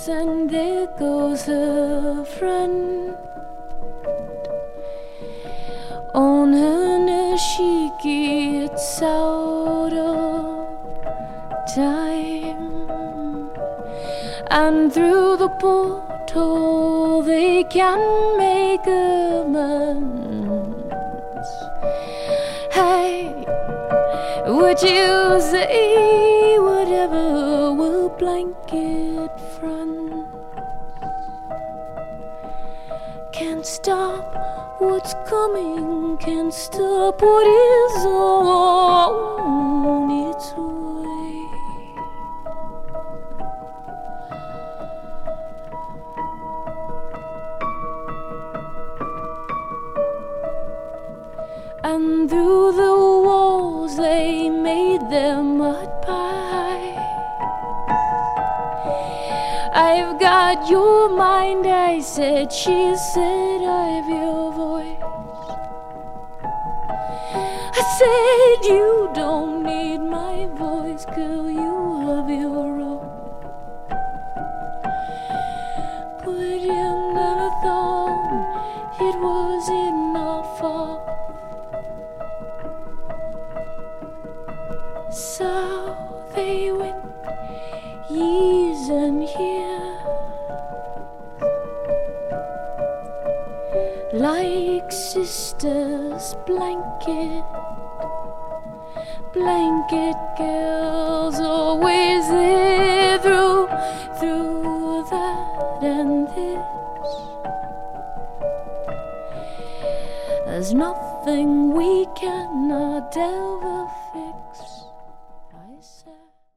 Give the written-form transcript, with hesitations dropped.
and there goes her friend. On her nashiki, it's out of time, and through the porthole they can make amends. Hey, would you say whatever will blanket friends? Can't stop what's coming, can't stop what is on its way. And through the walls they made their mud pie. I've got your mind, I said. She said, I've your voice. I said, you don't need my voice, girl, you have your own. But you never thought it was enough of. So they went years and years, like sisters, blanket girls, always there through that and this. There's nothing we